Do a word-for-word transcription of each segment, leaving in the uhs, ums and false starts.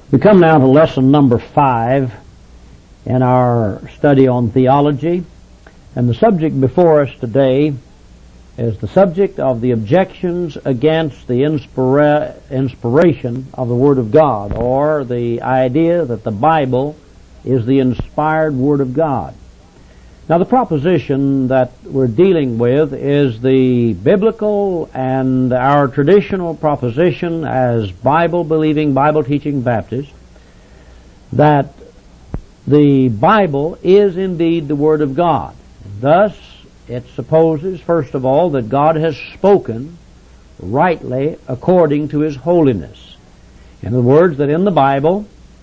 We come now to lesson number five in our study on theology, and the subject before us today is the subject of the objections against the inspira- inspiration of the Word of God, or the idea that the Bible is the inspired Word of God. Now, the proposition that we're dealing with is the biblical and our traditional proposition as Bible-believing, Bible-teaching Baptists that the Bible is indeed the Word of God. Thus, it supposes, first of all, that God has spoken rightly according to His holiness. In other words, that in the Bible,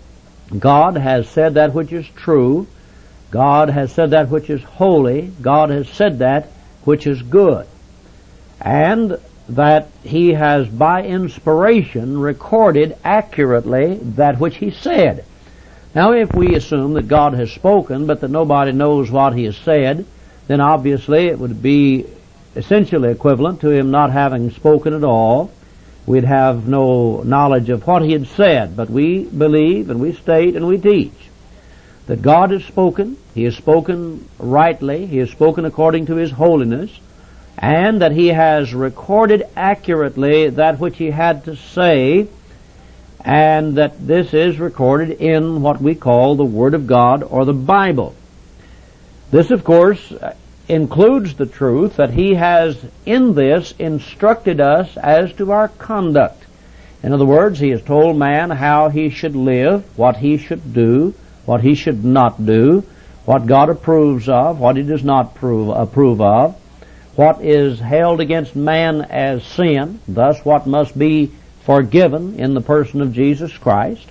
God has said that which is true, God has said that which is holy, God has said that which is good, and that He has by inspiration recorded accurately that which He said. Now, if we assume that God has spoken but that nobody knows what He has said, then obviously it would be essentially equivalent to Him not having spoken at all. We'd have no knowledge of what He had said, but we believe and we state and we teach that God has spoken, He has spoken rightly, He has spoken according to His holiness, and that He has recorded accurately that which He had to say, and that this is recorded in what we call the Word of God or the Bible. This, of course, includes the truth that He has in this instructed us as to our conduct. In other words, He has told man how he should live, what he should do, what he should not do, what God approves of, what He does not prove, approve of, what is held against man as sin, thus what must be forgiven in the person of Jesus Christ.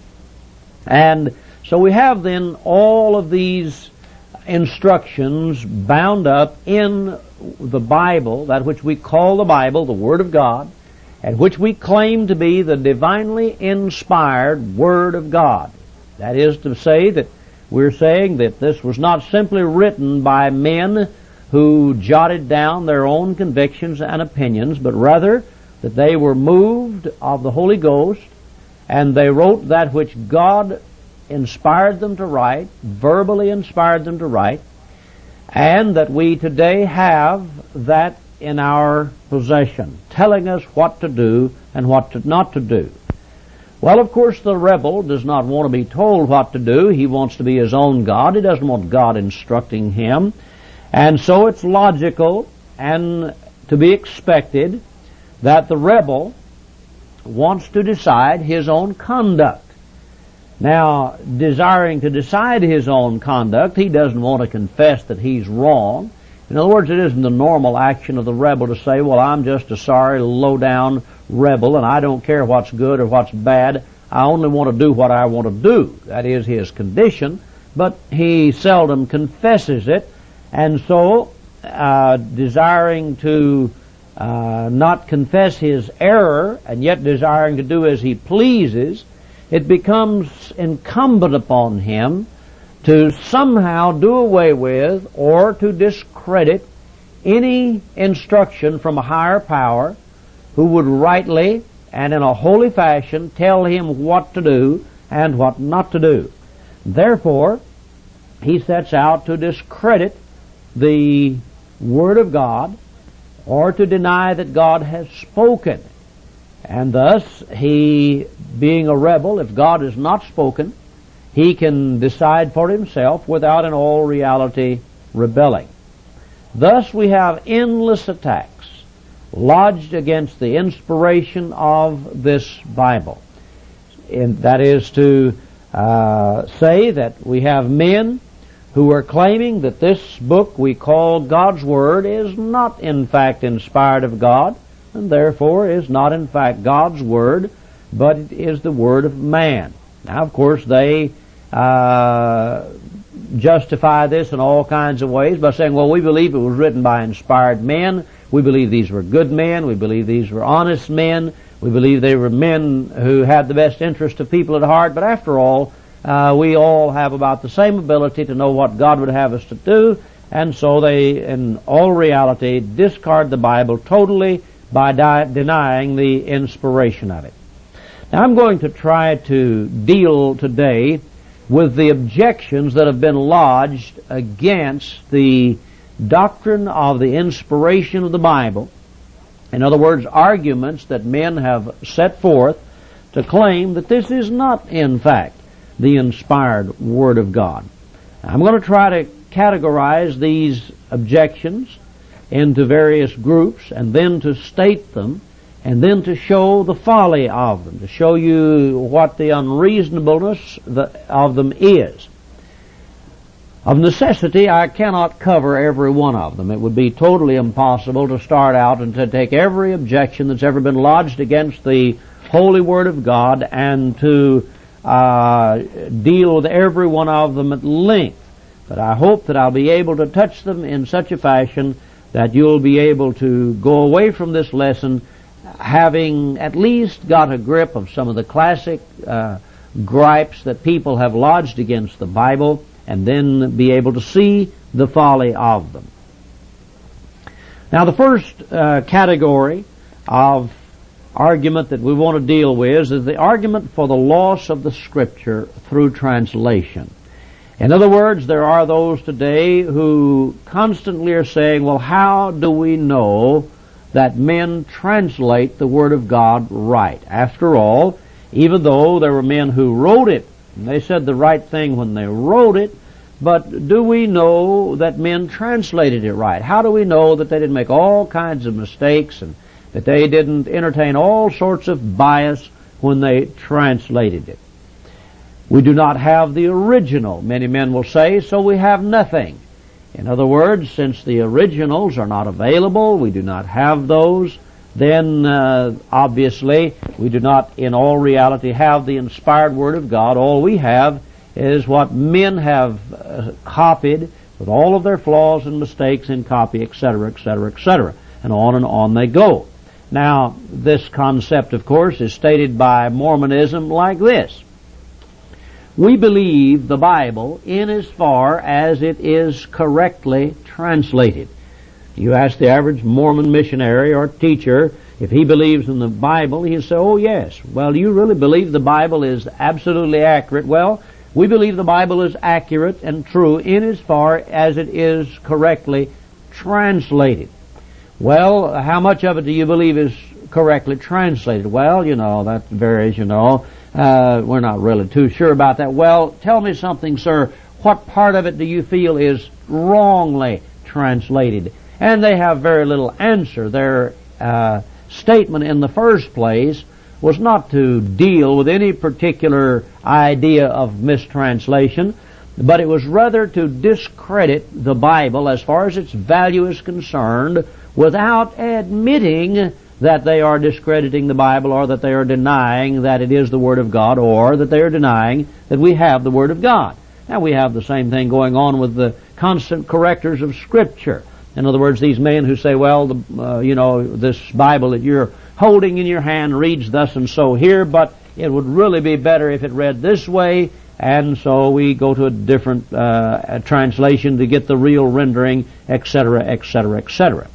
And so we have then all of these instructions bound up in the Bible, that which we call the Bible, the Word of God, and which we claim to be the divinely inspired Word of God. That is to say that we're saying that this was not simply written by men who jotted down their own convictions and opinions, but rather that they were moved of the Holy Ghost and they wrote that which God inspired them to write, verbally inspired them to write, and that we today have that in our possession, telling us what to do and what to not to do. Well, of course, the rebel does not want to be told what to do. He wants to be his own God. He doesn't want God instructing him. And so it's logical and to be expected that the rebel wants to decide his own conduct. Now, desiring to decide his own conduct, he doesn't want to confess that he's wrong. In other words, it isn't the normal action of the rebel to say, well, I'm just a sorry, low-down rebel, and I don't care what's good or what's bad. I only want to do what I want to do. That is his condition, but he seldom confesses it. And so, uh, desiring to uh, not confess his error, and yet desiring to do as he pleases, it becomes incumbent upon him to somehow do away with or to discredit any instruction from a higher power who would rightly and in a holy fashion tell him what to do and what not to do. Therefore, he sets out to discredit the Word of God or to deny that God has spoken. And thus, he, being a rebel, if God has not spoken, he can decide for himself without in all reality rebelling. Thus we have endless attacks lodged against the inspiration of this Bible. And that is to uh, say that we have men who are claiming that this book we call God's Word is not in fact inspired of God, and therefore is not in fact God's Word, but it is the Word of man. Now, of course, they uh, justify this in all kinds of ways by saying, well, we believe it was written by inspired men. We believe these were good men. We believe these were honest men. We believe they were men who had the best interest of people at heart. But after all, uh, we all have about the same ability to know what God would have us to do. And so they, in all reality, discard the Bible totally by di- denying the inspiration of it. Now, I'm going to try to deal today with the objections that have been lodged against the doctrine of the inspiration of the Bible. In other words, arguments that men have set forth to claim that this is not, in fact, the inspired Word of God. I'm going to try to categorize these objections into various groups and then to state them and then to show the folly of them, to show you what the unreasonableness of them is. Of necessity, I cannot cover every one of them. It would be totally impossible to start out and to take every objection that's ever been lodged against the Holy Word of God and to uh, deal with every one of them at length. But I hope that I'll be able to touch them in such a fashion that you'll be able to go away from this lesson having at least got a grip of some of the classic uh, gripes that people have lodged against the Bible, and then be able to see the folly of them. Now, the first uh, category of argument that we want to deal with is the argument for the loss of the Scripture through translation. In other words, there are those today who constantly are saying, well, how do we know that men translate the Word of God right? After all, even though there were men who wrote it, and they said the right thing when they wrote it, but do we know that men translated it right? How do we know that they didn't make all kinds of mistakes and that they didn't entertain all sorts of bias when they translated it? We do not have the original, many men will say, so we have nothing. In other words, since the originals are not available, we do not have those, then uh, obviously we do not in all reality have the inspired Word of God. All we have is what men have uh, copied with all of their flaws and mistakes in copy, et cetera, et cetera, et cetera. And on and on they go. Now, this concept, of course, is stated by Mormonism like this. We believe the Bible in as far as it is correctly translated. You ask the average Mormon missionary or teacher if he believes in the Bible, he'll say, oh yes. Well, do you really believe the Bible is absolutely accurate? Well, we believe the Bible is accurate and true in as far as it is correctly translated. Well, how much of it do you believe is correctly translated? Well, you know, that varies, you know. Uh, we're not really too sure about that. Well, tell me something, sir. What part of it do you feel is wrongly translated? And they have very little answer. Their uh, statement in the first place was not to deal with any particular idea of mistranslation, but it was rather to discredit the Bible as far as its value is concerned without admitting that they are discrediting the Bible or that they are denying that it is the Word of God or that they are denying that we have the Word of God. Now, we have the same thing going on with the constant correctors of Scripture. In other words, these men who say, well, the, uh, you know, this Bible that you're holding in your hand reads thus and so here, but it would really be better if it read this way, and so we go to a different uh, translation to get the real rendering, et cetera, et cetera, et cetera.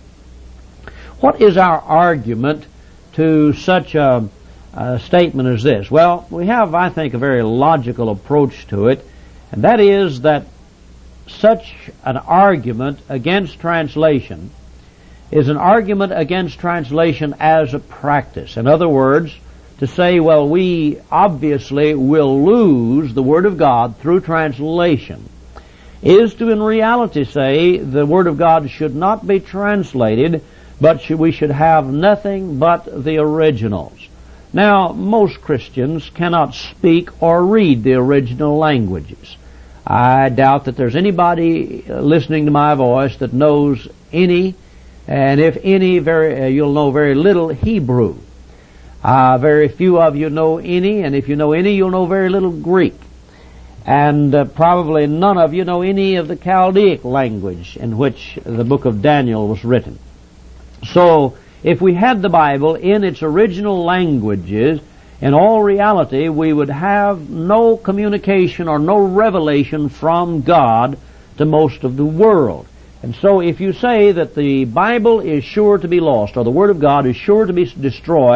What is our argument to such a, a statement as this? Well, we have, I think, a very logical approach to it, and that is that such an argument against translation is an argument against translation as a practice. In other words, to say, well, we obviously will lose the Word of God through translation is to in reality say the Word of God should not be translated, but should, we should have nothing but the originals. Now, most Christians cannot speak or read the original languages. I doubt that there's anybody listening to my voice that knows any, and if any, very uh, you'll know very little Hebrew. Uh, very few of you know any, and if you know any, you'll know very little Greek. And uh, probably none of you know any of the Chaldaic language in which the book of Daniel was written. So, if we had the Bible in its original languages, in all reality, we would have no communication or no revelation from God to most of the world. And so if you say that the Bible is sure to be lost, or the Word of God is sure to be destroyed,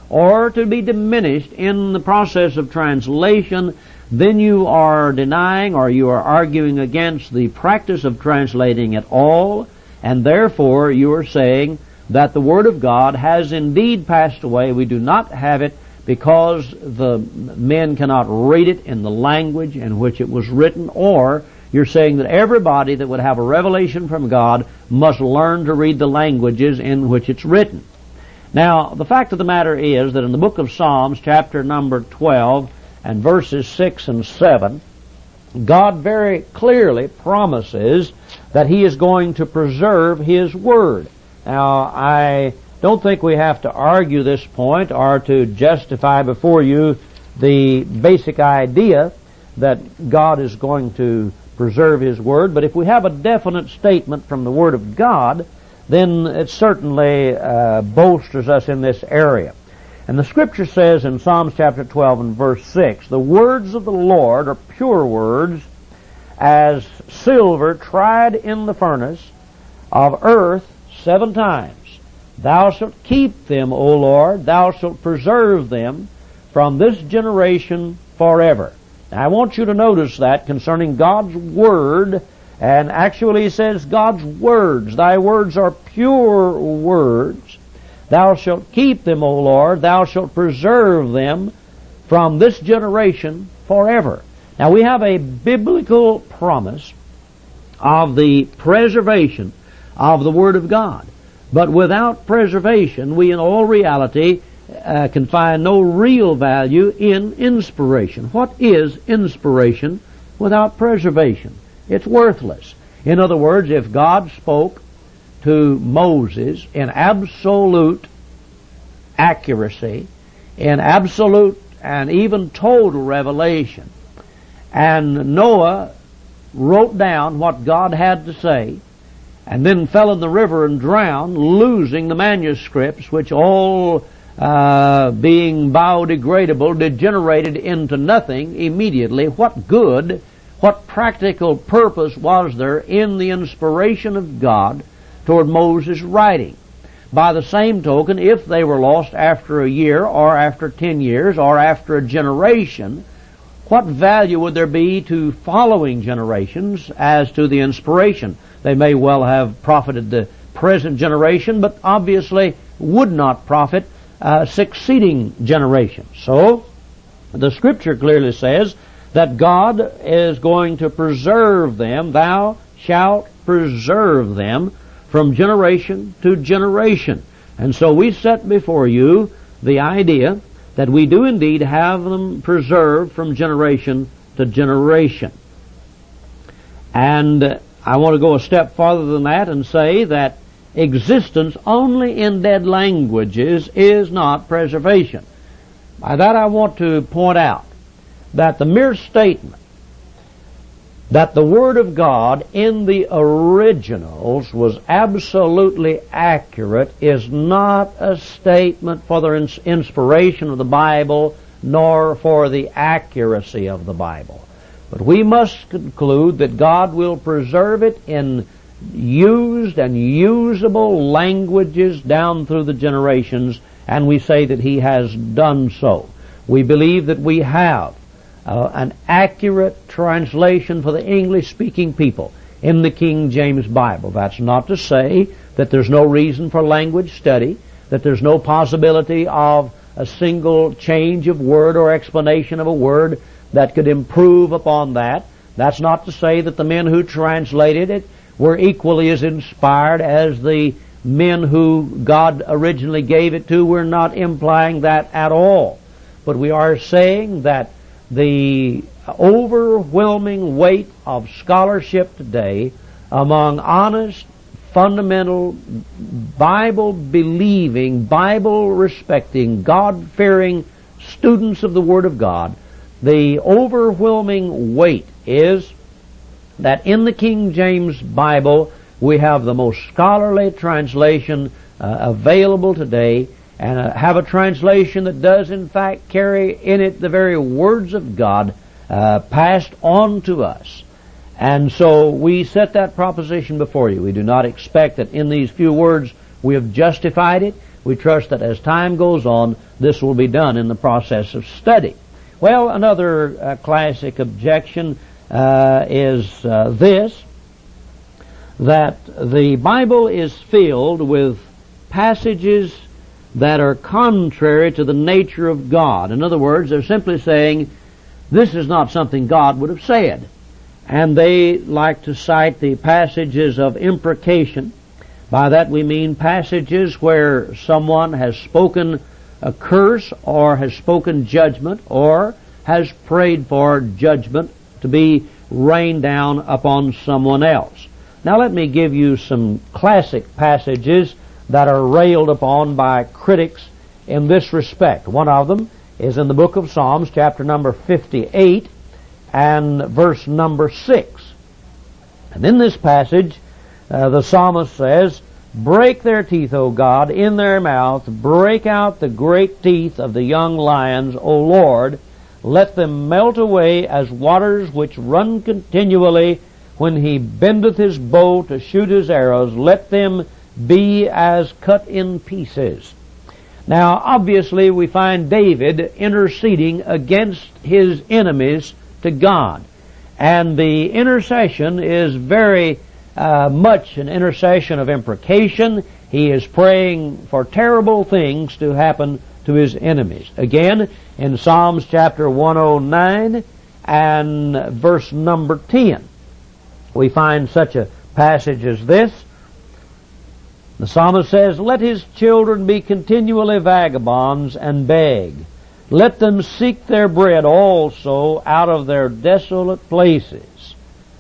or to be diminished in the process of translation, then you are denying or you are arguing against the practice of translating at all, and therefore you are saying that the Word of God has indeed passed away. We do not have it because the men cannot read it in the language in which it was written, or you're saying that everybody that would have a revelation from God must learn to read the languages in which it's written. Now, the fact of the matter is that in the book of Psalms, chapter number twelve, and verses six and seven, God very clearly promises that He is going to preserve His Word. Now, I don't think we have to argue this point or to justify before you the basic idea that God is going to preserve His Word, but if we have a definite statement from the Word of God, then it certainly uh, bolsters us in this area. And the Scripture says in Psalms chapter twelve and verse six, "The words of the Lord are pure words, as silver tried in the furnace of earth seven times. Thou shalt keep them, O Lord, thou shalt preserve them from this generation forever." Now, I want you to notice that concerning God's Word, and actually He says God's words. Thy words are pure words. Thou shalt keep them, O Lord, thou shalt preserve them from this generation forever. Now, we have a biblical promise of the preservation of the Word of God. But without preservation, we in all reality uh, can find no real value in inspiration. What is inspiration without preservation? It's worthless. In other words, if God spoke to Moses in absolute accuracy, in absolute and even total revelation, and Noah wrote down what God had to say, and then fell in the river and drowned, losing the manuscripts, which all uh, being biodegradable, degenerated into nothing immediately. What good, what practical purpose was there in the inspiration of God toward Moses' writing? By the same token, if they were lost after a year, or after ten years, or after a generation, what value would there be to following generations as to the inspiration? They may well have profited the present generation, but obviously would not profit uh, succeeding generations. So, the Scripture clearly says that God is going to preserve them. Thou shalt preserve them from generation to generation. And so we set before you the idea that we do indeed have them preserved from generation to generation. And I want to go a step farther than that and say that existence only in dead languages is not preservation. By that I want to point out that the mere statement that the Word of God in the originals was absolutely accurate is not a statement for the inspiration of the Bible nor for the accuracy of the Bible. But we must conclude that God will preserve it in used and usable languages down through the generations, and we say that He has done so. We believe that we have Uh, an accurate translation for the English-speaking people in the King James Bible. That's not to say that there's no reason for language study, that there's no possibility of a single change of word or explanation of a word that could improve upon that. That's not to say that the men who translated it were equally as inspired as the men who God originally gave it to. We're not implying that at all. But we are saying that the overwhelming weight of scholarship today among honest, fundamental, Bible-believing, Bible-respecting, God-fearing students of the Word of God, the overwhelming weight is that in the King James Bible we have the most scholarly translation uh, available today, and uh, have a translation that does in fact carry in it the very words of God uh, passed on to us. And so we set that proposition before you. We do not expect that in these few words we have justified it. we trust that as time goes on, this will be done in the process of study. Well, another uh, classic objection uh, is uh, this, that the Bible is filled with passages that are contrary to the nature of God. In other words, they're simply saying, this is not something God would have said. And they like to cite the passages of imprecation. By that we mean passages where someone has spoken a curse or has spoken judgment or has prayed for judgment to be rained down upon someone else. Now let me give you some classic passages that are railed upon by critics in this respect. One of them is in the book of Psalms, chapter number fifty-eight, and verse number six. And in this passage, uh, the psalmist says, break their teeth, O God, in their mouth, break out the great teeth of the young lions, O Lord, let them melt away as waters which run continually. When he bendeth his bow to shoot his arrows, let them be as cut in pieces. Now, obviously, we find David interceding against his enemies to God. And the intercession is very uh, much an intercession of imprecation. He is praying for terrible things to happen to his enemies. Again, in Psalms chapter one oh nine and verse number ten, we find such a passage as this. The psalmist says, let his children be continually vagabonds and beg. Let them seek their bread also out of their desolate places.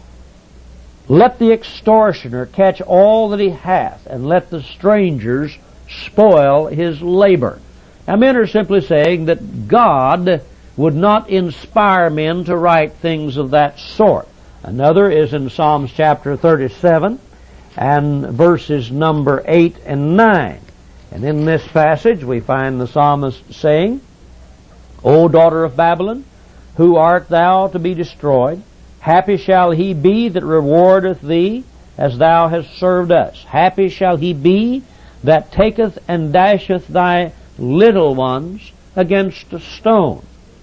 Let the extortioner catch all that he hath, and let the strangers spoil his labor. Now men are simply saying that God would not inspire men to write things of that sort. Another is in Psalms chapter thirty-seven and verses number eight and nine. And in this passage we find the psalmist saying, O daughter of Babylon, who art thou to be destroyed? Happy shall he be that rewardeth thee as thou hast served us. Happy shall he be that taketh and dasheth thy little ones against a stone.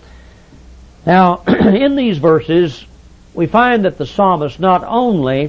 Now, in these verses, we find that the psalmist not only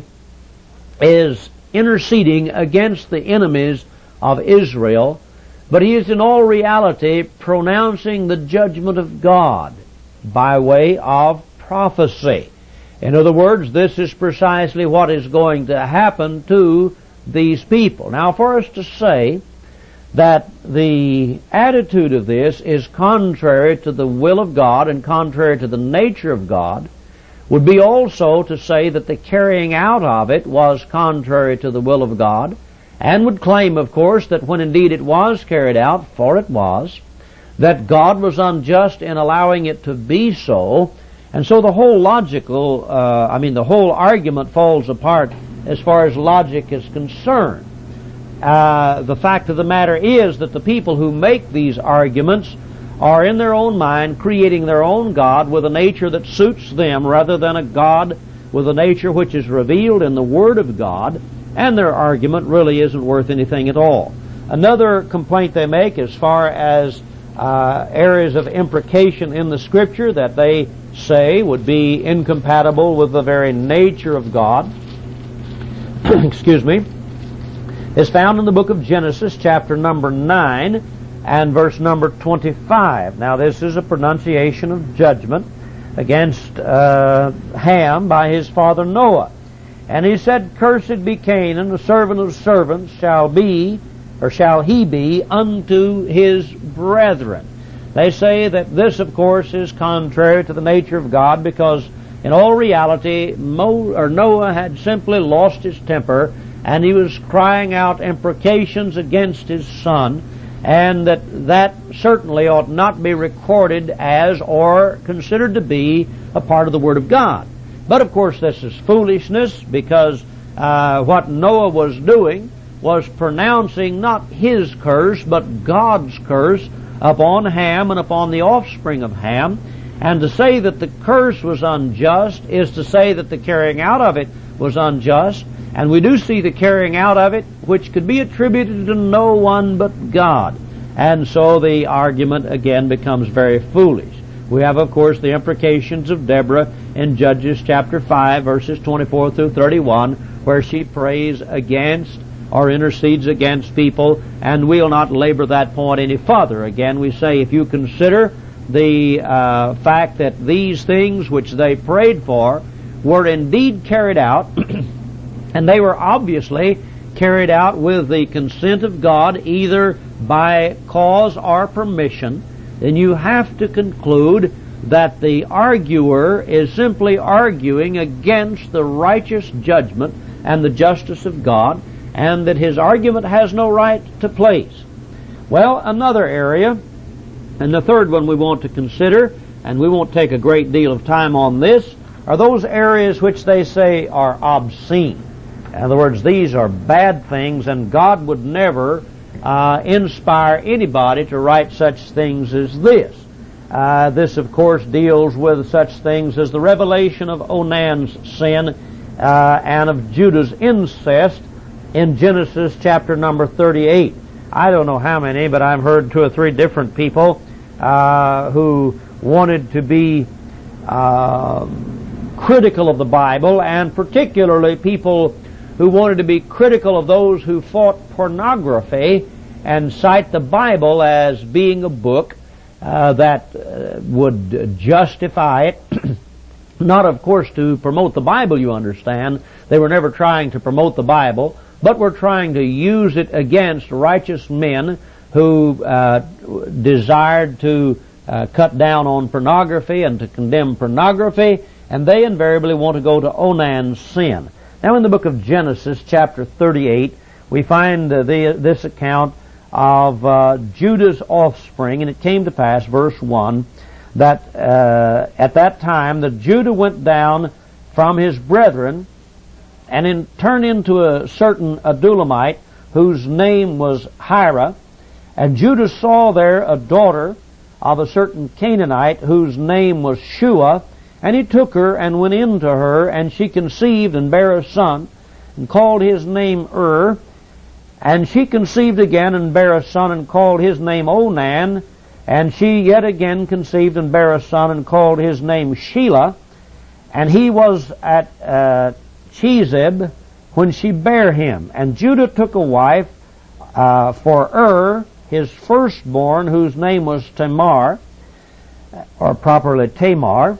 is interceding against the enemies of Israel, but he is in all reality pronouncing the judgment of God by way of prophecy. In other words, this is precisely what is going to happen to these people. Now, for us to say that the attitude of this is contrary to the will of God and contrary to the nature of God would be also to say that the carrying out of it was contrary to the will of God, and would claim, of course, that when indeed it was carried out, for it was, that God was unjust in allowing it to be so, and so the whole logical, uh, I mean the whole argument falls apart as far as logic is concerned. Uh, the fact of the matter is that the people who make these arguments are in their own mind creating their own God with a nature that suits them rather than a God with a nature which is revealed in the Word of God, and their argument really isn't worth anything at all. Another complaint they make as far as uh, areas of imprecation in the Scripture that they say would be incompatible with the very nature of God, excuse me, is found in the book of Genesis, chapter number nine, and verse number twenty-five. Now this is a pronunciation of judgment against uh, Ham by his father Noah. And he said, cursed be Canaan, the servant of servants shall be, or shall he be, unto his brethren. They say that this, of course, is contrary to the nature of God, because in all reality, Mo, or Noah had simply lost his temper, and he was crying out imprecations against his son, and that that certainly ought not be recorded as or considered to be a part of the Word of God. But of course this is foolishness, because uh, what Noah was doing was pronouncing not his curse, but God's curse upon Ham and upon the offspring of Ham. And to say that the curse was unjust is to say that the carrying out of it was unjust. And we do see the carrying out of it, which could be attributed to no one but God. And so the argument again becomes very foolish. We have, of course, the imprecations of Deborah in Judges chapter five, verses twenty-four through thirty-one, where she prays against or intercedes against people, and we'll not labor that point any further. Again, we say if you consider the uh, fact that these things which they prayed for were indeed carried out, and they were obviously carried out with the consent of God, either by cause or permission, then you have to conclude that the arguer is simply arguing against the righteous judgment and the justice of God, and that his argument has no right to place. Well, another area, and the third one we want to consider, and we won't take a great deal of time on this, are those areas which they say are obscene. In other words, these are bad things, and God would never uh, inspire anybody to write such things as this. Uh, this, of course, deals with such things as the revelation of Onan's sin uh, and of Judah's incest in Genesis chapter number thirty-eight. I don't know how many, but I've heard two or three different people uh, who wanted to be uh, critical of the Bible, and particularly people who wanted to be critical of those who fought pornography and cite the Bible as being a book uh, that uh, would justify it. Not, of course, to promote the Bible, you understand. They were never trying to promote the Bible, but were trying to use it against righteous men who uh, desired to uh, cut down on pornography and to condemn pornography, and they invariably want to go to Onan's sin. Now, in the book of Genesis, chapter thirty-eight, we find uh, the, this account of uh, Judah's offspring, and it came to pass, verse one, that uh, at that time that Judah went down from his brethren and in, turned into a certain Adulamite whose name was Hira, and Judah saw there a daughter of a certain Canaanite whose name was Shua, and he took her and went in to her, and she conceived and bare a son, and called his name Ur. And she conceived again and bare a son, and called his name Onan. And she yet again conceived and bare a son, and called his name Shelah. And he was at uh, Chezib when she bare him. And Judah took a wife uh, for Ur, his firstborn, whose name was Tamar, or properly Tamar.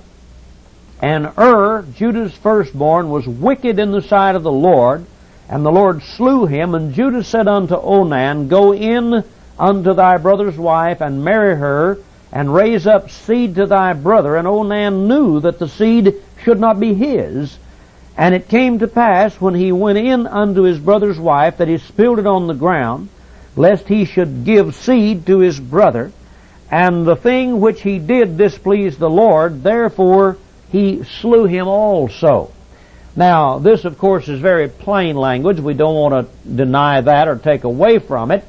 And Ur, Judah's firstborn, was wicked in the sight of the Lord, and the Lord slew him. And Judah said unto Onan, Go in unto thy brother's wife, and marry her, and raise up seed to thy brother. And Onan knew that the seed should not be his. And it came to pass, when he went in unto his brother's wife, that he spilled it on the ground, lest he should give seed to his brother. And the thing which he did displeased the Lord, therefore he slew him also. Now, this, of course, is very plain language. We don't want to deny that or take away from it.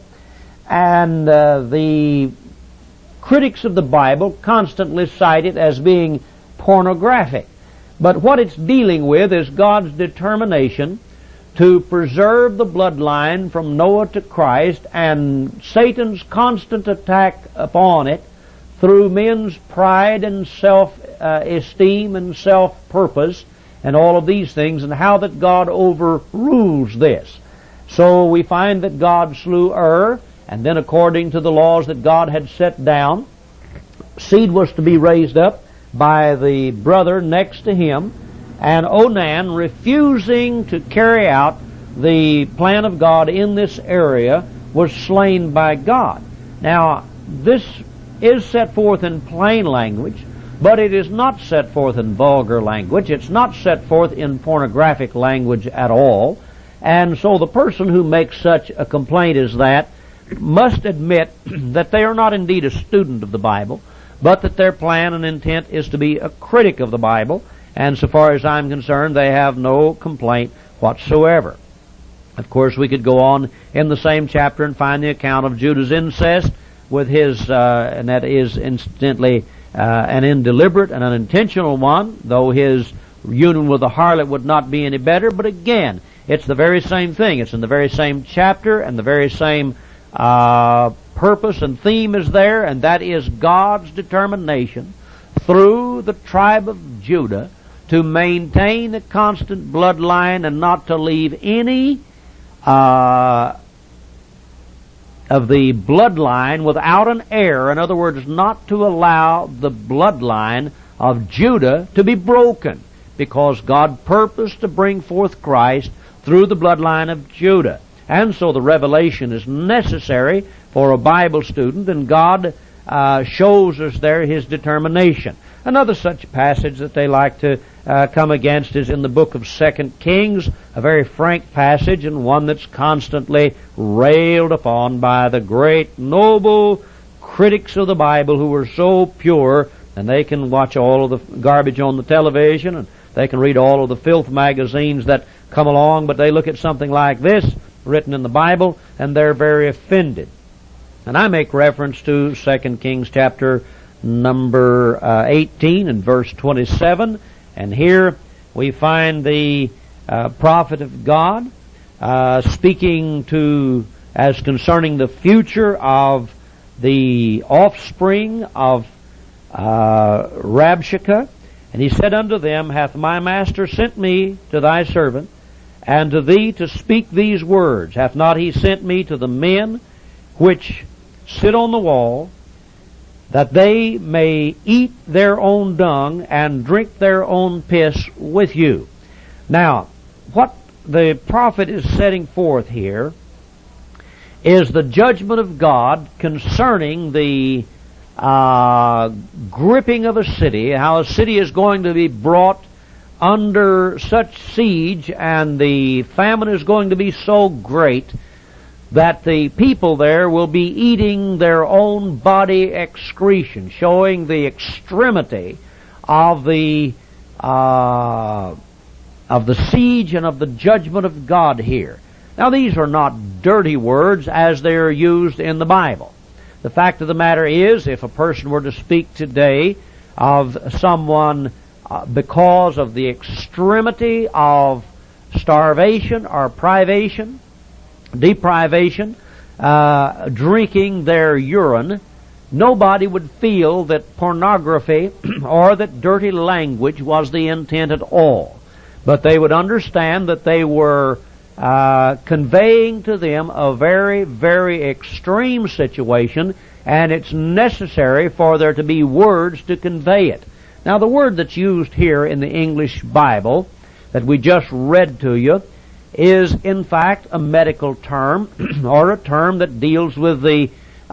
And uh, the critics of the Bible constantly cite it as being pornographic. But what it's dealing with is God's determination to preserve the bloodline from Noah to Christ, and Satan's constant attack upon it through men's pride and self-esteem uh, and self-purpose and all of these things, and how that God overrules this. So we find that God slew Ur, and then according to the laws that God had set down, seed was to be raised up by the brother next to him, and Onan, refusing to carry out the plan of God in this area, was slain by God. Now, this is set forth in plain language, but it is not set forth in vulgar language. It's not set forth in pornographic language at all. And so the person who makes such a complaint as that must admit that they are not indeed a student of the Bible, but that their plan and intent is to be a critic of the Bible, and so far as I'm concerned, they have no complaint whatsoever. Of course, we could go on in the same chapter and find the account of Judah's incest with his, uh, and that is incidentally uh, an indeliberate and unintentional one, though his union with the harlot would not be any better. But again, It's the very same thing. It's in the very same chapter, and the very same uh, purpose and theme is there, and that is God's determination through the tribe of Judah to maintain a constant bloodline and not to leave any uh, of the bloodline without an heir. In other words, not to allow the bloodline of Judah to be broken, because God purposed to bring forth Christ through the bloodline of Judah. And so the revelation is necessary for a Bible student, and God uh, shows us there His determination. Another such passage that they like to uh, come against is in the book of Second Kings, a very frank passage, and one that's constantly railed upon by the great noble critics of the Bible who are so pure, and they can watch all of the garbage on the television, and they can read all of the filth magazines that come along, but they look at something like this written in the Bible, and they're very offended. And I make reference to Second Kings chapter number uh, eighteen and verse twenty-seven, and here we find the uh, prophet of God uh, speaking to as concerning the future of the offspring of uh, Rabshakeh, and he said unto them, Hath my master sent me to thy servant, and to thee to speak these words? Hath not he sent me to the men which sit on the wall, that they may eat their own dung and drink their own piss with you? Now, what the prophet is setting forth here is the judgment of God concerning the uh, gripping of a city, how a city is going to be brought under such siege, and the famine is going to be so great that the people there will be eating their own body excretion, showing the extremity of the uh, of the siege and of the judgment of God here. Now, these are not dirty words as they are used in the Bible. The fact of the matter is, if a person were to speak today of someone uh, because of the extremity of starvation or privation, deprivation, uh, drinking their urine, nobody would feel that pornography or that dirty language was the intent at all. But they would understand that they were uh, conveying to them a very, very extreme situation, and it's necessary for there to be words to convey it. Now, the word that's used here in the English Bible that we just read to you is in fact a medical term or a term that deals with the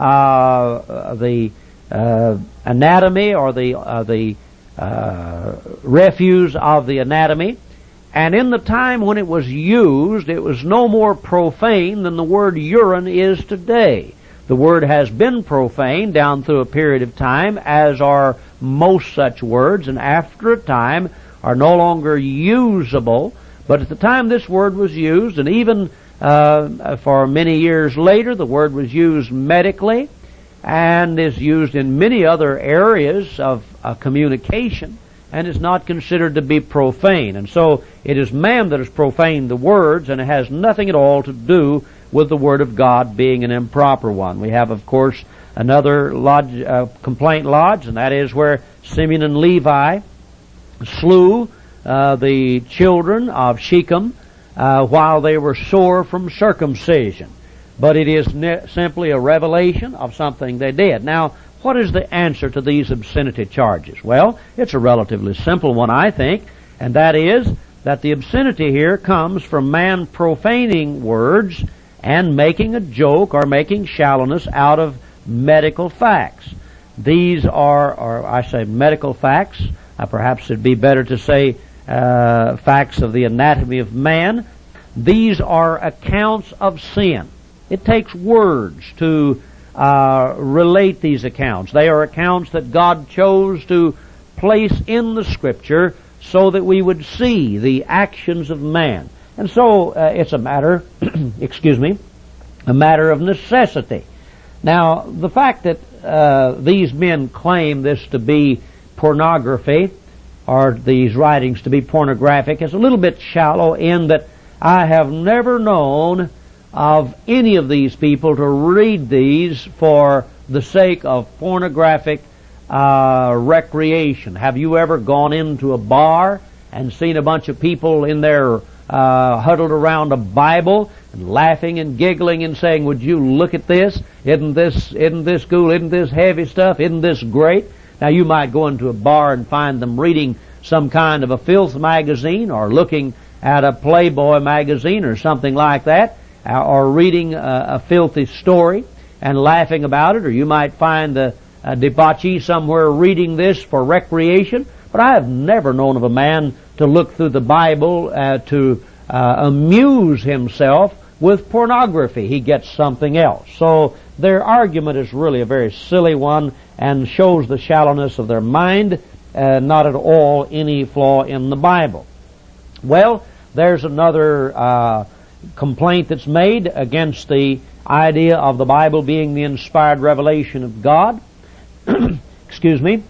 uh, the uh, anatomy or the uh, the uh, refuse of the anatomy. And in the time when it was used, it was no more profane than the word urine is today. The word has been profane down through a period of time, as are most such words, and after a time are no longer usable. But at the time this word was used, and even uh, for many years later, the word was used medically and is used in many other areas of uh, communication, and is not considered to be profane. And so it is man that has profaned the words, and it has nothing at all to do with the Word of God being an improper one. We have, of course, another lodge, uh, complaint lodged, and that is where Simeon and Levi slew Uh, the children of Shechem uh, while they were sore from circumcision. But it is ne- simply a revelation of something they did. Now, what is the answer to these obscenity charges? Well, it's a relatively simple one, I think, and that is that the obscenity here comes from man profaning words and making a joke or making shallowness out of medical facts. These are, or I say medical facts, uh, perhaps it'd be better to say Uh, facts of the anatomy of man. These are accounts of sin. It takes words to uh, relate these accounts. They are accounts that God chose to place in the Scripture so that we would see the actions of man. And so uh, it's a matter, excuse me, a matter of necessity. Now, the fact that uh, these men claim this to be pornography, or these writings to be pornographic, is a little bit shallow in that I have never known of any of these people to read these for the sake of pornographic uh, recreation. Have you ever gone into a bar and seen a bunch of people in there uh, huddled around a Bible and laughing and giggling and saying, "Would you look at this? Isn't this isn't this cool? Isn't this heavy stuff? Isn't this great?" Now you might go into a bar and find them reading some kind of a filth magazine, or looking at a Playboy magazine or something like that, or reading a, a filthy story and laughing about it, or you might find a, a debauchee somewhere reading this for recreation. But I have never known of a man to look through the Bible uh, to uh, amuse himself with pornography. He gets something else. So their argument is really a very silly one and shows the shallowness of their mind, uh, not at all any flaw in the Bible. Well, there's another uh, complaint that's made against the idea of the Bible being the inspired revelation of God. Excuse me.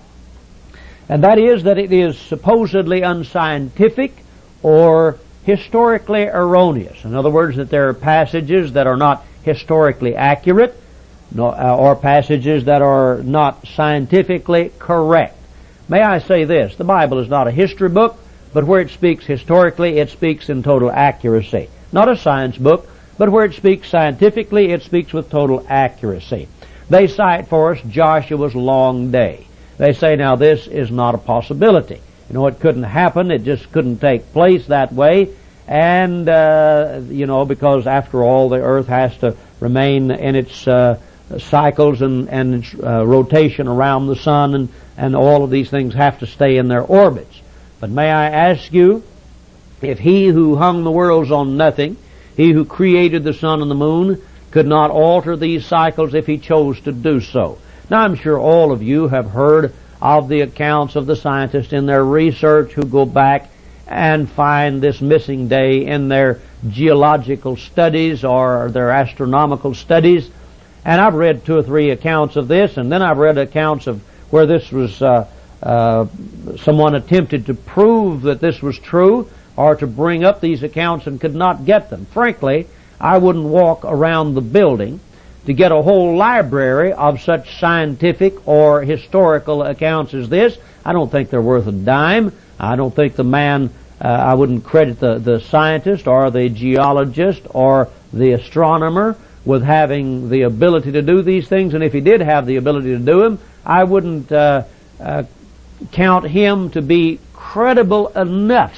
And that is that it is supposedly unscientific or historically erroneous. In other words, that there are passages that are not historically accurate, no, uh, or passages that are not scientifically correct. May I say this, the Bible is not a history book, but where it speaks historically, it speaks in total accuracy. Not a science book, but where it speaks scientifically, it speaks with total accuracy. They cite for us Joshua's long day. They say, now this is not a possibility. You know, it couldn't happen, it just couldn't take place that way, and, uh, you know, because after all, the earth has to remain in its uh, cycles and, and its uh, rotation around the sun, and, and all of these things have to stay in their orbits. But may I ask you, if he who hung the worlds on nothing, he who created the sun and the moon, could not alter these cycles if he chose to do so? Now, I'm sure all of you have heard of the accounts of the scientists in their research who go back and find this missing day in their geological studies or their astronomical studies. And I've read two or three accounts of this, and then I've read accounts of where this was, uh, uh, someone attempted to prove that this was true, or to bring up these accounts and could not get them. Frankly, I wouldn't walk around the building to get a whole library of such scientific or historical accounts as this. I don't think they're worth a dime. I don't think the man, uh, I wouldn't credit the, the scientist or the geologist or the astronomer with having the ability to do these things. And if he did have the ability to do them, I wouldn't uh, uh, count him to be credible enough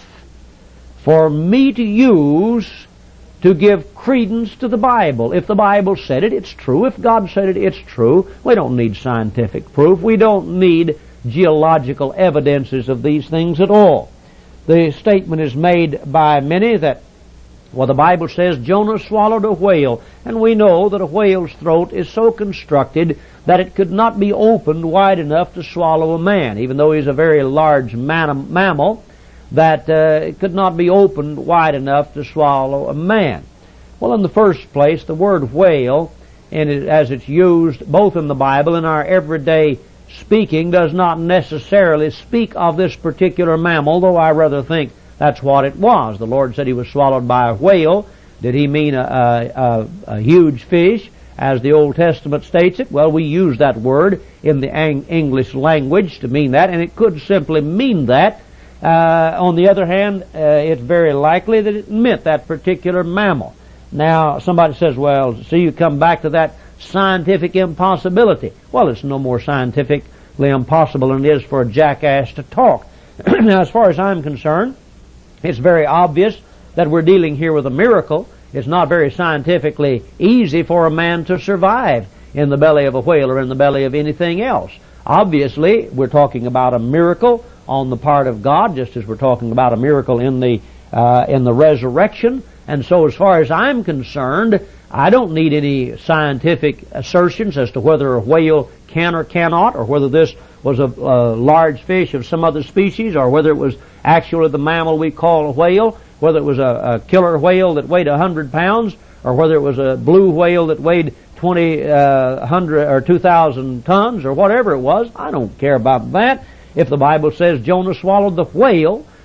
for me to use to give credence to the Bible. If the Bible said it, it's true. If God said it, it's true. We don't need scientific proof. We don't need geological evidences of these things at all. The statement is made by many that, well, the Bible says Jonah swallowed a whale, and we know that a whale's throat is so constructed that it could not be opened wide enough to swallow a man, even though he's a very large man- mammal. that uh, it could not be opened wide enough to swallow a man. Well, in the first place, the word whale, and it, as it's used both in the Bible and our everyday speaking, does not necessarily speak of this particular mammal, though I rather think that's what it was. The Lord said he was swallowed by a whale. Did he mean a, a, a, a huge fish, as the Old Testament states it? Well, we use that word in the ang- English language to mean that, and it could simply mean that. Uh, on the other hand, uh, it's very likely that it meant that particular mammal. Now, somebody says, well, see, you come back to that scientific impossibility. Well, it's no more scientifically impossible than it is for a jackass to talk. Now, as far as I'm concerned, it's very obvious that we're dealing here with a miracle. It's not very scientifically easy for a man to survive in the belly of a whale or in the belly of anything else. Obviously, we're talking about a miracle on the part of God, just as we're talking about a miracle in the uh, in the resurrection. And so, as far as I'm concerned, I don't need any scientific assertions as to whether a whale can or cannot, or whether this was a, a large fish of some other species, or whether it was actually the mammal we call a whale, whether it was a, a killer whale that weighed a hundred pounds, or whether it was a blue whale that weighed twenty uh, hundred or two thousand tons, or whatever it was. I don't care about that. If the Bible says Jonah swallowed the whale,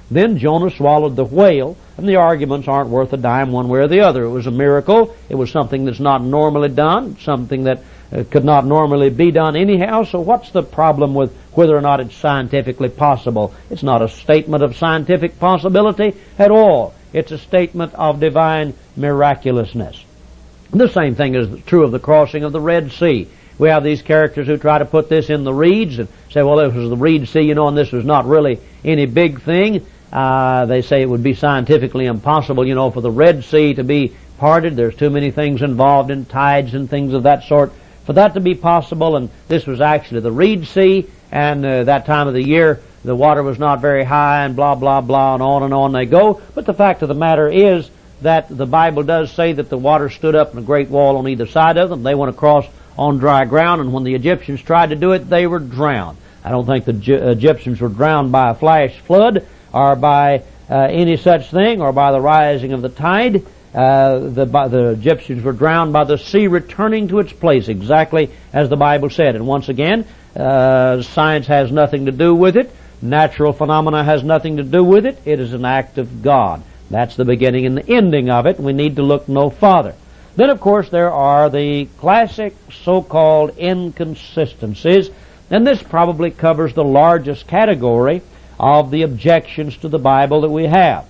Then Jonah swallowed the whale, and the arguments aren't worth a dime one way or the other. It was a miracle. It was something that's not normally done, something that uh, could not normally be done anyhow. So what's the problem with whether or not it's scientifically possible? It's not a statement of scientific possibility at all. It's a statement of divine miraculousness. The same thing is true of the crossing of the Red Sea. We have these characters who try to put this in the reeds and say, well, this was the Red Sea, you know, and this was not really any big thing. Uh, they say it would be scientifically impossible, you know, for the Red Sea to be parted. There's too many things involved in tides and things of that sort for that to be possible. And this was actually the Red Sea, and uh, that time of the year the water was not very high, and blah, blah, blah, and on and on they go. But the fact of the matter is that the Bible does say that the water stood up in a great wall on either side of them. They went across on dry ground, and when the Egyptians tried to do it, they were drowned. I don't think the G- Egyptians were drowned by a flash flood or by uh, any such thing, or by the rising of the tide. Uh, the, by, the Egyptians were drowned by the sea returning to its place, exactly as the Bible said. And once again, uh, science has nothing to do with it. Natural phenomena has nothing to do with it. It is an act of God. That's the beginning and the ending of it. We need to look no farther. Then, of course, there are the classic so-called inconsistencies, and this probably covers the largest category of the objections to the Bible that we have.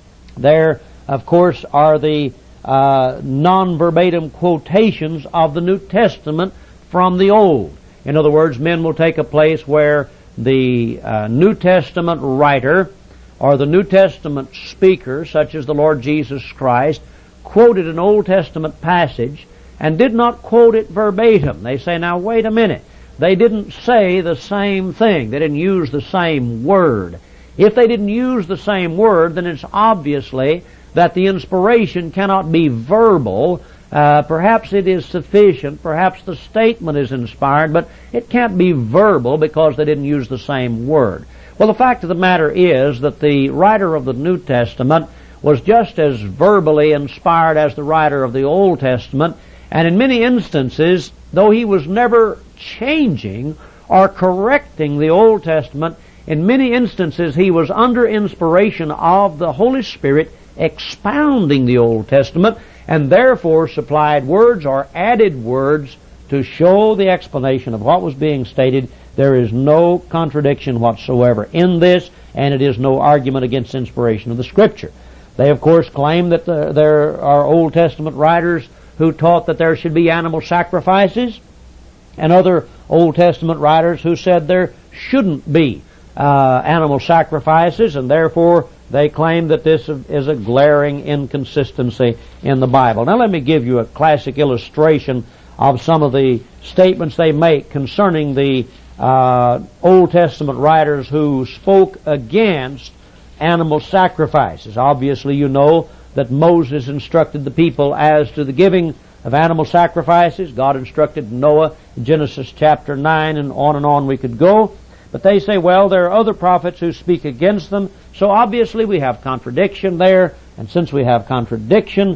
There, of course, are the uh, non-verbatim quotations of the New Testament from the Old. In other words, men will take a place where the uh, New Testament writer or the New Testament speaker, such as the Lord Jesus Christ, quoted an Old Testament passage and did not quote it verbatim. They say, now wait a minute. They didn't say the same thing. They didn't use the same word. If they didn't use the same word, then it's obviously that the inspiration cannot be verbal. Uh, perhaps it is sufficient. Perhaps the statement is inspired, but it can't be verbal because they didn't use the same word. Well, the fact of the matter is that the writer of the New Testament was just as verbally inspired as the writer of the Old Testament, and in many instances, though he was never changing or correcting the Old Testament, in many instances he was under inspiration of the Holy Spirit expounding the Old Testament, and therefore supplied words or added words to show the explanation of what was being stated. There is no contradiction whatsoever in this, and it is no argument against inspiration of the Scripture. They, of course, claim that the, there are Old Testament writers who taught that there should be animal sacrifices, and other Old Testament writers who said there shouldn't be uh, animal sacrifices, and therefore they claim that this is a glaring inconsistency in the Bible. Now let me give you a classic illustration of some of the statements they make concerning the uh, Old Testament writers who spoke against animal sacrifices. Obviously, you know that Moses instructed the people as to the giving of animal sacrifices. God instructed Noah in Genesis chapter nine, and on and on we could go. But they say, well, there are other prophets who speak against them, so obviously we have contradiction there, and since we have contradiction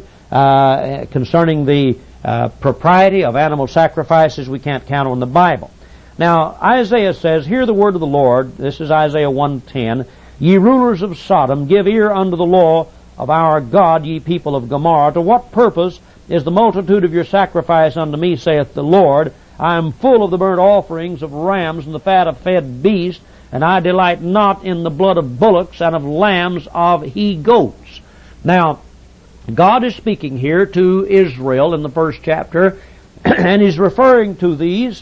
uh, concerning the uh, propriety of animal sacrifices, we can't count on the Bible. Now, Isaiah says, hear the word of the Lord. This is Isaiah one ten. Ye rulers of Sodom, give ear unto the law of our God, ye people of Gomorrah. To what purpose is the multitude of your sacrifice unto me, saith the Lord? I am full of the burnt offerings of rams and the fat of fed beasts, and I delight not in the blood of bullocks and of lambs of he goats. Now, God is speaking here to Israel in the first chapter, and He's referring to these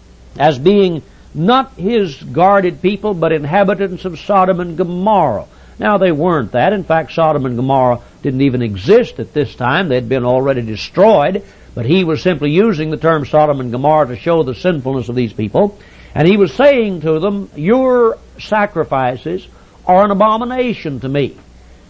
as being not His guarded people, but inhabitants of Sodom and Gomorrah. Now, they weren't that. In fact, Sodom and Gomorrah didn't even exist at this time. They'd been already destroyed. But He was simply using the term Sodom and Gomorrah to show the sinfulness of these people. And He was saying to them, your sacrifices are an abomination to me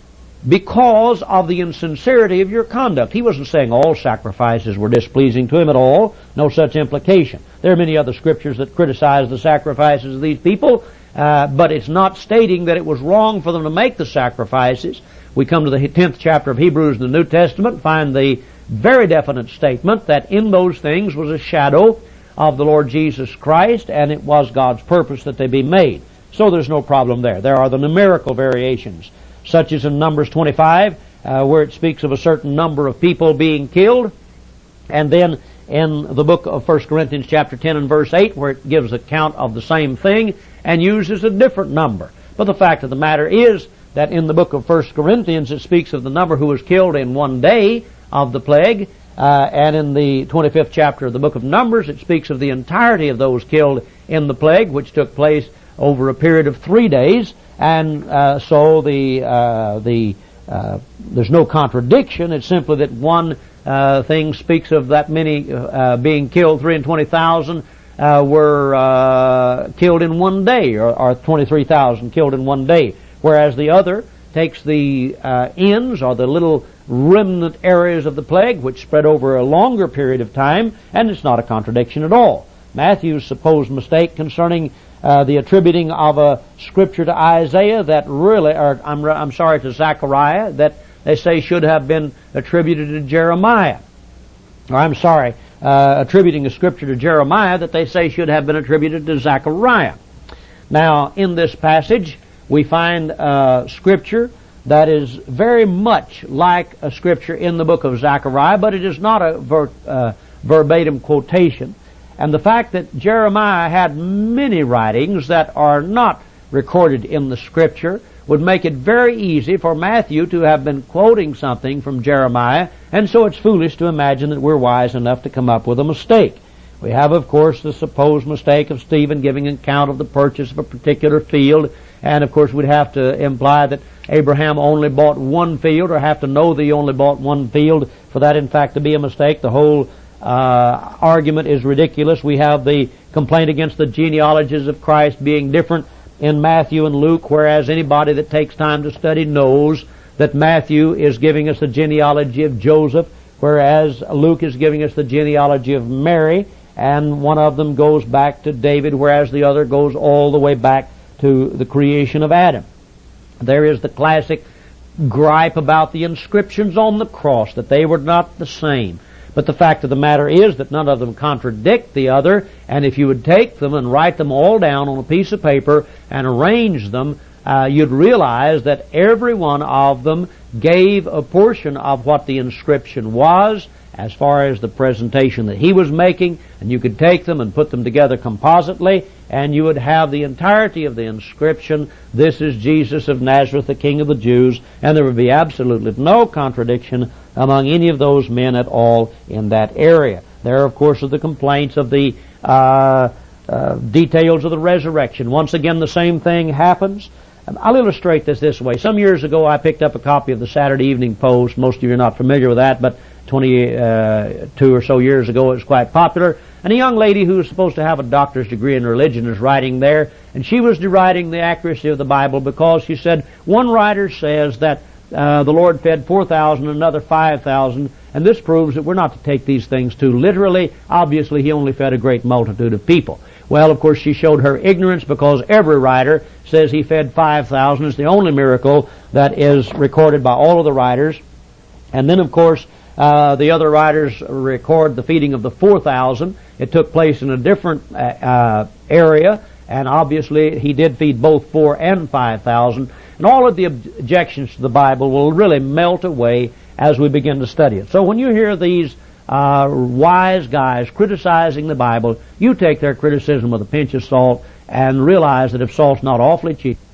because of the insincerity of your conduct. He wasn't saying all sacrifices were displeasing to Him at all. No such implication. There are many other scriptures that criticize the sacrifices of these people, uh, but it's not stating that it was wrong for them to make the sacrifices. We come to the tenth chapter of Hebrews in the New Testament and find the very definite statement that in those things was a shadow of the Lord Jesus Christ, and it was God's purpose that they be made. So there's no problem there. There are the numerical variations, such as in Numbers twenty-five, uh, where it speaks of a certain number of people being killed, and then in the book of First Corinthians chapter ten and verse eight, where it gives account of the same thing and uses a different number. But the fact of the matter is that in the book of First Corinthians it speaks of the number who was killed in one day of the plague, uh, and in the twenty-fifth chapter of the book of Numbers it speaks of the entirety of those killed in the plague, which took place over a period of three days. And uh, so the uh, the uh, there's no contradiction. It's simply that one uh, thing speaks of that many uh, being killed, three and twenty thousand uh, were uh, killed in one day, or, or twenty-three thousand killed in one day, whereas the other takes the uh, ends or the little remnant areas of the plague, which spread over a longer period of time, and it's not a contradiction at all. Matthew's supposed mistake concerning uh, the attributing of a scripture to Isaiah that really, or I'm, I'm sorry, to Zechariah, that they say should have been attributed to Jeremiah. Or I'm sorry, uh, attributing a scripture to Jeremiah that they say should have been attributed to Zechariah. Now, in this passage, we find uh, scripture that is very much like a scripture in the book of Zechariah, but it is not a ver, uh, verbatim quotation. And the fact that Jeremiah had many writings that are not recorded in the scripture would make it very easy for Matthew to have been quoting something from Jeremiah, and so it's foolish to imagine that we're wise enough to come up with a mistake. We have, of course, the supposed mistake of Stephen giving an account of the purchase of a particular field, and of course we'd have to imply that Abraham only bought one field, or have to know that he only bought one field for that in fact to be a mistake. The whole uh, argument is ridiculous. We have the complaint against the genealogies of Christ being different in Matthew and Luke, whereas anybody that takes time to study knows that Matthew is giving us the genealogy of Joseph, whereas Luke is giving us the genealogy of Mary, and one of them goes back to David, whereas the other goes all the way back to the creation of Adam. There is the classic gripe about the inscriptions on the cross, that they were not the same. But the fact of the matter is that none of them contradict the other, and if you would take them and write them all down on a piece of paper and arrange them, uh, you'd realize that every one of them gave a portion of what the inscription was, as far as the presentation that he was making, and you could take them and put them together compositely, and you would have the entirety of the inscription, "This is Jesus of Nazareth, the King of the Jews," and there would be absolutely no contradiction among any of those men at all in that area. There, of course, are the complaints of the uh, uh, details of the resurrection. Once again, the same thing happens. I'll illustrate this this way. Some years ago, I picked up a copy of the Saturday Evening Post. Most of you are not familiar with that, but twenty-two or so years ago it was quite popular. And a young lady who was supposed to have a doctor's degree in religion is writing there, and she was deriding the accuracy of the Bible because she said, one writer says that uh, the Lord fed four thousand, another five thousand, and this proves that we're not to take these things too literally. Obviously, he only fed a great multitude of people. Well, of course, she showed her ignorance, because every writer says he fed five thousand. It's the only miracle that is recorded by all of the writers. And then, of course, Uh, the other writers record the feeding of the four thousand. It took place in a different uh, uh, area, and obviously he did feed both four and five thousand. And all of the objections to the Bible will really melt away as we begin to study it. So when you hear these uh, wise guys criticizing the Bible, you take their criticism with a pinch of salt and realize that if salt's not awfully cheap,